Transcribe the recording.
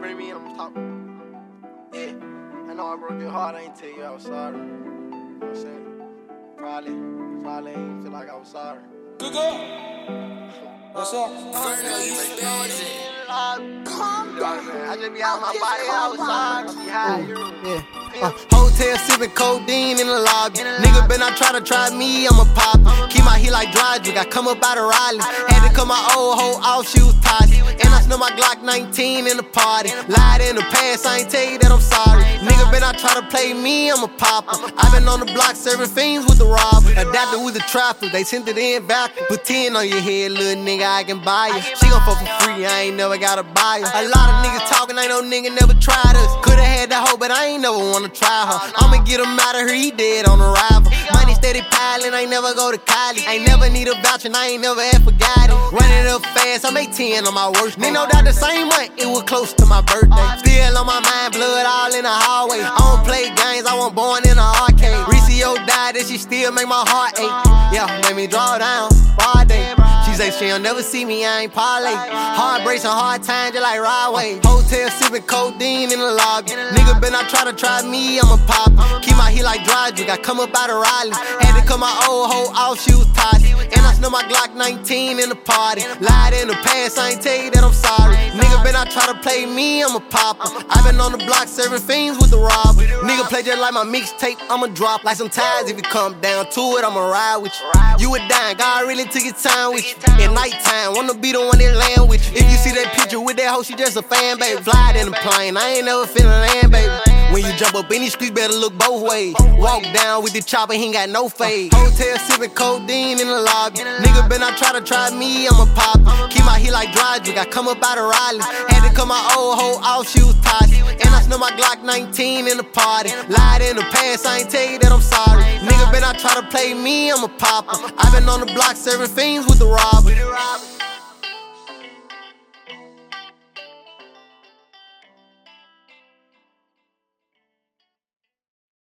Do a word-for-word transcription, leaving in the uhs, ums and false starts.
bring me in, I'm talking. Yeah, I know I broke your heart, I ain't tell you I was sorry. You know what I'm saying? Probably, probably ain't feel like I was sorry. Good girl. What's up? Calm down. I just be out my body, I was sorry. Yeah, yeah. Uh, hotel sipping codeine in the lobby. Nigga been out try to try me, I'm a pop. Keep my heat like dry drink, I come up out of Raleigh. Had to cut my old hoe off, she was toxic. And I smell my Glock nineteen in the party. Lied in the past, I ain't tell you that I'm sorry. Nigga been out try to play me, I'm a popper. I been on the block serving fiends with the robber. Adapted with the trapper, they sent it in vacuum. Put ten on your head, little nigga, I can buy you. She gon' fuck for free, I ain't never gotta buy her. A lot of niggas talking, ain't no nigga never tried us. Coulda had that hoe, but I ain't never wanna try her. I'ma get him out of here, he dead on arrival. Money steady piling, I ain't never go to college. Ain't never need a voucher, I ain't never ever got it. Running up fast, I'm eighteen on my worst day. No doubt the same month, it was close to my birthday. Still on my mind, blood all in the hallway. I don't play games, I wasn't born in an arcade. Ricio died and she still make my heart ache. Yeah, made me draw down, broad day. She say she'll never see me, I ain't parlay. Hard breaks and hard times, just like Rodway. Hotel sipping codeine in the lobby. Nigga been out try to try me, I'm a pop. Keep my heat like dry drink, I come up out of Raleigh. Had to cut my old hoe off, she was toxic. And I smell my Glock nineteen in the party. Lied in the past, I ain't tell you that I'm sorry. Nigga been out try to play me, I'm a popper. I been on the block serving fiends with the robber. Nigga play just like my mixtape, I'ma drop like some ties. If it come down to it, I'ma ride with you. You a dime, God really took his time with you. At nighttime, wanna be the one that land with you. If you see that picture with that hoe, she just a fan, baby. Fly in the plane, I ain't never finna land, baby. When you jump up in these streets, better look both ways. Walk down with the chopper, he ain't got no fade. Hotel sipping codeine in the lobby. Nigga been out try to try me, I'm a pop. Keep my heat like dry drink, I come up out of Raleigh. Had to cut my old hoe off, she was toxic. And I smell my Glock nineteen in the party. Lied in the past, I ain't tell you that I'm sorry. Nigga been out try to play me, I'm a popper. I been on the block serving fiends with the robber.